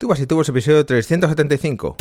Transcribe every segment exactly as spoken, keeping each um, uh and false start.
Tubas y Tubos, episodio trescientos setenta y cinco.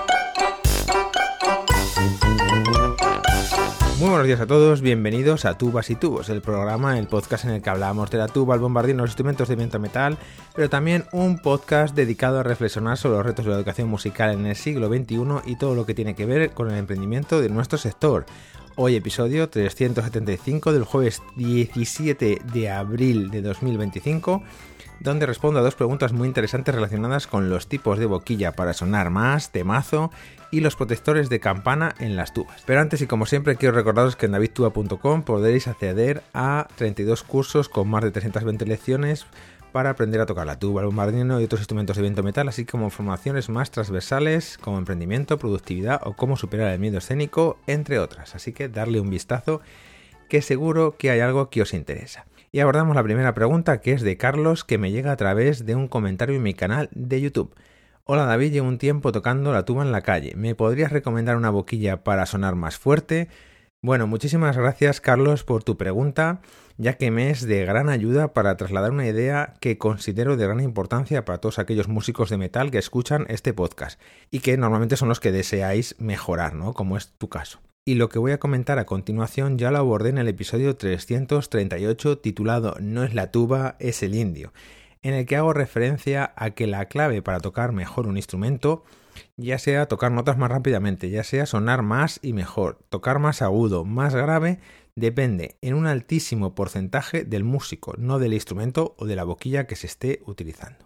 Muy buenos días a todos, bienvenidos a Tubas y Tubos, el programa, el podcast en el que hablamos de la tuba, el bombardín, los instrumentos de viento metal, pero también un podcast dedicado a reflexionar sobre los retos de la educación musical en el siglo veintiuno y todo lo que tiene que ver con el emprendimiento de nuestro sector. Hoy episodio trescientos setenta y cinco del jueves diecisiete de abril de dos mil veinticinco, donde respondo a dos preguntas muy interesantes relacionadas con los tipos de boquilla para sonar más, temazo, y los protectores de campana en las tubas. Pero antes y como siempre quiero recordaros que en david tuba punto com podréis acceder a treinta y dos cursos con más de trescientas veinte lecciones para aprender a tocar la tuba, el bombardino y otros instrumentos de viento metal, así como formaciones más transversales como emprendimiento, productividad o cómo superar el miedo escénico, entre otras. Así que darle un vistazo, que seguro que hay algo que os interesa. Y abordamos la primera pregunta, que es de Carlos, que me llega a través de un comentario en mi canal de YouTube. Hola David, llevo un tiempo tocando la tuba en la calle. ¿Me podrías recomendar una boquilla para sonar más fuerte? Bueno, muchísimas gracias Carlos por tu pregunta, ya que me es de gran ayuda para trasladar una idea que considero de gran importancia para todos aquellos músicos de metal que escuchan este podcast y que normalmente son los que deseáis mejorar, ¿no? Como es tu caso. Y lo que voy a comentar a continuación ya lo abordé en el episodio trescientos treinta y ocho titulado No es la tuba, es el indio, en el que hago referencia a que la clave para tocar mejor un instrumento, ya sea tocar notas más rápidamente, ya sea sonar más y mejor, tocar más agudo, más grave, depende en un altísimo porcentaje del músico, no del instrumento o de la boquilla que se esté utilizando.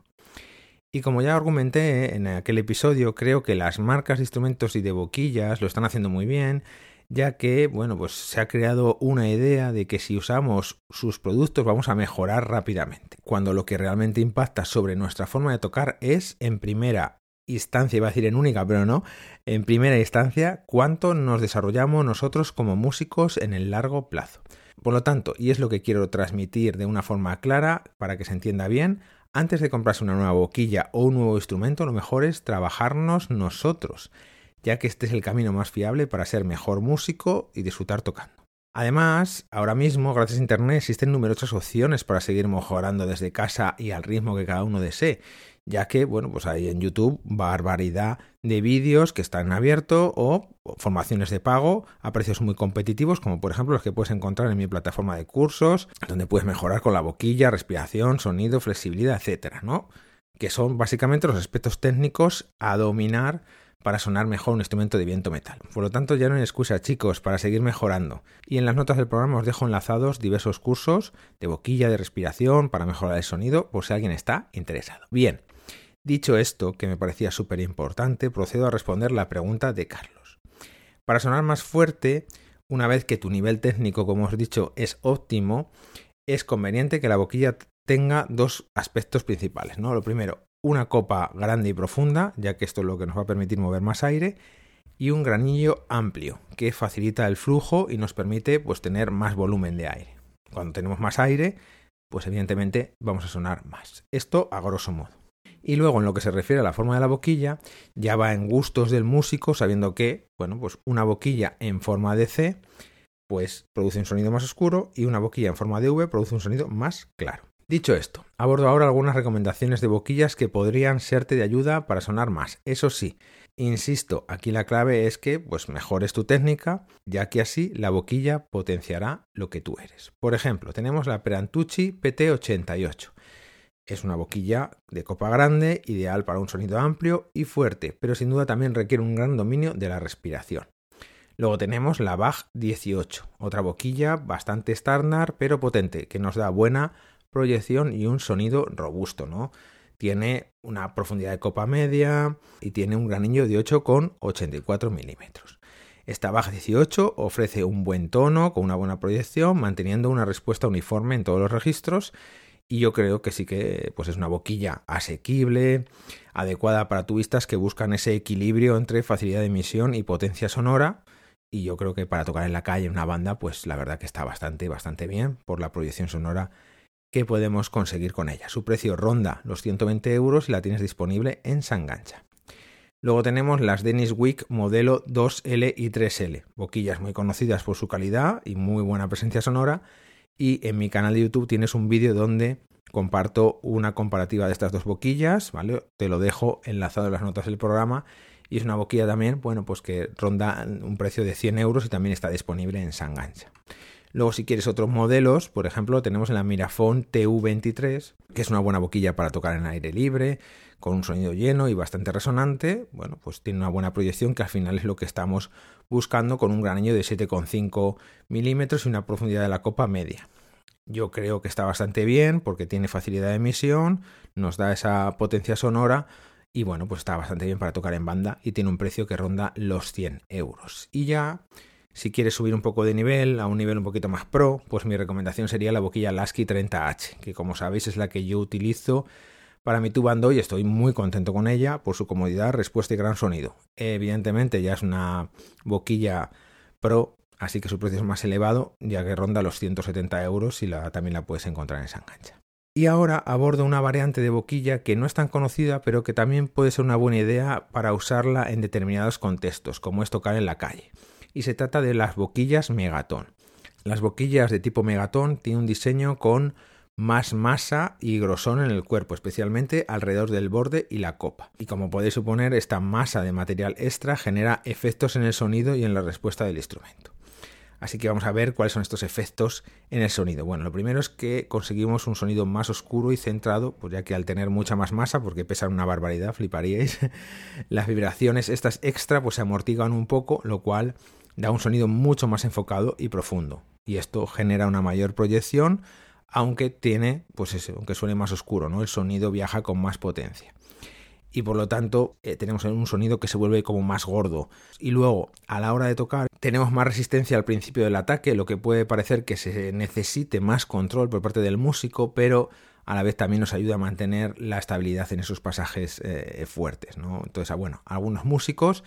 Y como ya argumenté en aquel episodio, creo que las marcas de instrumentos y de boquillas lo están haciendo muy bien, ya que, bueno, pues se ha creado una idea de que si usamos sus productos vamos a mejorar rápidamente, cuando lo que realmente impacta sobre nuestra forma de tocar es, en primera instancia, iba a decir en única, pero no, en primera instancia, cuánto nos desarrollamos nosotros como músicos en el largo plazo. Por lo tanto, y es lo que quiero transmitir de una forma clara para que se entienda bien, antes de comprarse una nueva boquilla o un nuevo instrumento, lo mejor es trabajarnos nosotros, ya que este es el camino más fiable para ser mejor músico y disfrutar tocando. Además, ahora mismo, gracias a Internet, existen numerosas opciones para seguir mejorando desde casa y al ritmo que cada uno desee, ya que, bueno, pues hay en YouTube barbaridad de vídeos que están abiertos o formaciones de pago a precios muy competitivos, como por ejemplo los que puedes encontrar en mi plataforma de cursos, donde puedes mejorar con la boquilla, respiración, sonido, flexibilidad, etcétera, ¿no? Que son básicamente los aspectos técnicos a dominar para sonar mejor un instrumento de viento metal. Por lo tanto, ya no hay excusa, chicos, para seguir mejorando. Y en las notas del programa os dejo enlazados diversos cursos de boquilla, de respiración, para mejorar el sonido, por si alguien está interesado. Bien, dicho esto, que me parecía súper importante, procedo a responder la pregunta de Carlos. Para sonar más fuerte, una vez que tu nivel técnico, como os he dicho, es óptimo, es conveniente que la boquilla tenga dos aspectos principales, ¿no? Lo primero, una copa grande y profunda, ya que esto es lo que nos va a permitir mover más aire, y un granillo amplio, que facilita el flujo y nos permite, pues, tener más volumen de aire. Cuando tenemos más aire, pues evidentemente vamos a sonar más. Esto a grosso modo. Y luego, en lo que se refiere a la forma de la boquilla, ya va en gustos del músico, sabiendo que, bueno, pues una boquilla en forma de C, pues produce un sonido más oscuro, y una boquilla en forma de V produce un sonido más claro. Dicho esto, abordo ahora algunas recomendaciones de boquillas que podrían serte de ayuda para sonar más. Eso sí, insisto, aquí la clave es que pues mejores tu técnica, ya que así la boquilla potenciará lo que tú eres. Por ejemplo, tenemos la Perantucci P T ochenta y ocho. Es una boquilla de copa grande, ideal para un sonido amplio y fuerte, pero sin duda también requiere un gran dominio de la respiración. Luego tenemos la Bach dieciocho, otra boquilla bastante estándar pero potente, que nos da buena proyección y un sonido robusto, ¿no? Tiene una profundidad de copa media y tiene un granillo de ocho coma ochenta y cuatro milímetros. Esta Bach dieciocho ofrece un buen tono con una buena proyección, manteniendo una respuesta uniforme en todos los registros, y yo creo que sí que pues es una boquilla asequible, adecuada para tubistas que buscan ese equilibrio entre facilidad de emisión y potencia sonora, y yo creo que para tocar en la calle en una banda, pues la verdad que está bastante, bastante bien por la proyección sonora que podemos conseguir con ella. Su precio ronda los ciento veinte euros y la tienes disponible en Sangancha. Luego tenemos las Dennis Wick modelo dos L y tres L, boquillas muy conocidas por su calidad y muy buena presencia sonora, Y en mi canal de YouTube tienes un vídeo donde comparto una comparativa de estas dos boquillas, ¿vale? Te lo dejo enlazado en las notas del programa. Y es una boquilla también, bueno, pues que ronda un precio de cien euros y también está disponible en Sangancha. Luego, si quieres otros modelos, por ejemplo, tenemos la Mirafone T U veintitrés, que es una buena boquilla para tocar en aire libre, con un sonido lleno y bastante resonante. Bueno, pues tiene una buena proyección, que al final es lo que estamos buscando, con un gran anillo de siete coma cinco milímetros y una profundidad de la copa media. Yo creo que está bastante bien porque tiene facilidad de emisión, nos da esa potencia sonora y bueno, pues está bastante bien para tocar en banda y tiene un precio que ronda los cien euros. Y ya, si quieres subir un poco de nivel, a un nivel un poquito más pro, pues mi recomendación sería la boquilla Lasky treinta H, que como sabéis es la que yo utilizo para mi tubando y estoy muy contento con ella por su comodidad, respuesta y gran sonido. Evidentemente ya es una boquilla pro, así que su precio es más elevado, ya que ronda los ciento setenta euros y la, también la puedes encontrar en Sangancha. Y ahora abordo una variante de boquilla que no es tan conocida, pero que también puede ser una buena idea para usarla en determinados contextos, como es tocar en la calle. Y se trata de las boquillas Megaton. Las boquillas de tipo Megaton tienen un diseño con más masa y grosor en el cuerpo, especialmente alrededor del borde y la copa. Y como podéis suponer, esta masa de material extra genera efectos en el sonido y en la respuesta del instrumento. Así que vamos a ver cuáles son estos efectos en el sonido. Bueno, lo primero es que conseguimos un sonido más oscuro y centrado, pues ya que al tener mucha más masa, porque pesan una barbaridad, fliparíais, las vibraciones estas extra pues se amortiguan un poco, lo cual da un sonido mucho más enfocado y profundo. Y esto genera una mayor proyección, aunque tiene, pues eso, aunque suene más oscuro, ¿no? El sonido viaja con más potencia. Y por lo tanto eh, tenemos un sonido que se vuelve como más gordo. Y luego, a la hora de tocar, tenemos más resistencia al principio del ataque, lo que puede parecer que se necesite más control por parte del músico, pero a la vez también nos ayuda a mantener la estabilidad en esos pasajes eh, fuertes, ¿no? Entonces, bueno, algunos músicos,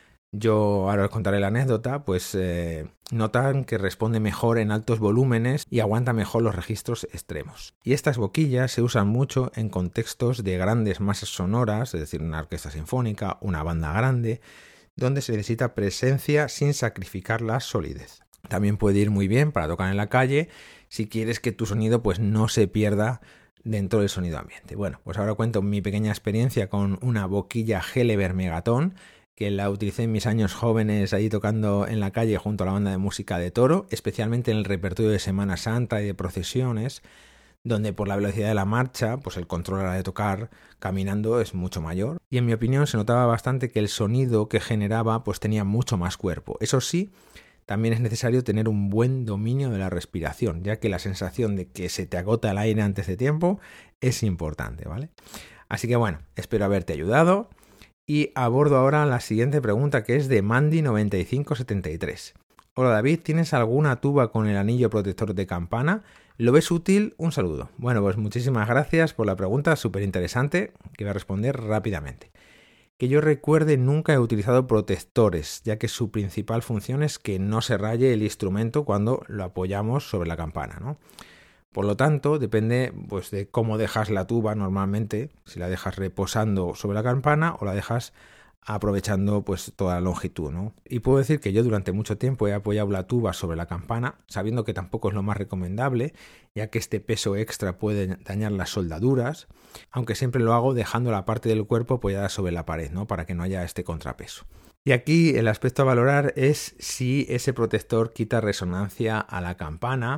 yo ahora os contaré la anécdota, pues eh, notan que responde mejor en altos volúmenes y aguanta mejor los registros extremos. Y estas boquillas se usan mucho en contextos de grandes masas sonoras, es decir, una orquesta sinfónica, una banda grande, donde se necesita presencia sin sacrificar la solidez. También puede ir muy bien para tocar en la calle si quieres que tu sonido pues no se pierda dentro del sonido ambiente. Bueno, pues ahora cuento mi pequeña experiencia con una boquilla Helleberg Megaton, que la utilicé en mis años jóvenes ahí tocando en la calle junto a la banda de música de Toro, especialmente en el repertorio de Semana Santa y de procesiones, donde por la velocidad de la marcha, pues el control a la hora de tocar caminando es mucho mayor. Y en mi opinión se notaba bastante que el sonido que generaba pues tenía mucho más cuerpo. Eso sí, también es necesario tener un buen dominio de la respiración, ya que la sensación de que se te agota el aire antes de tiempo es importante, ¿vale? Así que bueno, espero haberte ayudado. Y abordo ahora la siguiente pregunta, que es de Mandy noventa y cinco setenta y tres. Hola David, ¿tienes alguna tuba con el anillo protector de campana? ¿Lo ves útil? Un saludo. Bueno, pues muchísimas gracias por la pregunta, súper interesante, que voy a responder rápidamente. Que yo recuerde, nunca he utilizado protectores, ya que su principal función es que no se raye el instrumento cuando lo apoyamos sobre la campana, ¿no? Por lo tanto, depende pues, de cómo dejas la tuba normalmente, si la dejas reposando sobre la campana o la dejas aprovechando pues, toda la longitud, ¿no? Y puedo decir que yo durante mucho tiempo he apoyado la tuba sobre la campana, sabiendo que tampoco es lo más recomendable, ya que este peso extra puede dañar las soldaduras, aunque siempre lo hago dejando la parte del cuerpo apoyada sobre la pared, ¿no? Para que no haya este contrapeso. Y aquí el aspecto a valorar es si ese protector quita resonancia a la campana,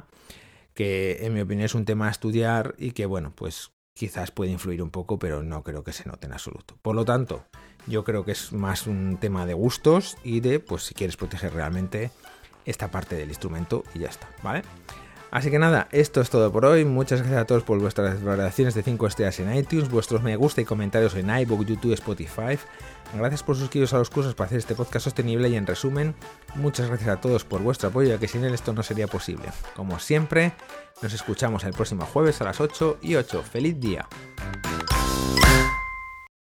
que en mi opinión es un tema a estudiar y que, bueno, pues quizás puede influir un poco, pero no creo que se note en absoluto. Por lo tanto, yo creo que es más un tema de gustos y de, pues si quieres proteger realmente esta parte del instrumento y ya está, ¿vale? Así que nada, esto es todo por hoy. Muchas gracias a todos por vuestras valoraciones de cinco estrellas en iTunes, vuestros me gusta y comentarios en iVoox, YouTube, Spotify. Gracias por suscribiros a los cursos para hacer este podcast sostenible y en resumen, muchas gracias a todos por vuestro apoyo, ya que sin él esto no sería posible. Como siempre, nos escuchamos el próximo jueves a las ocho y ocho. ¡Feliz día!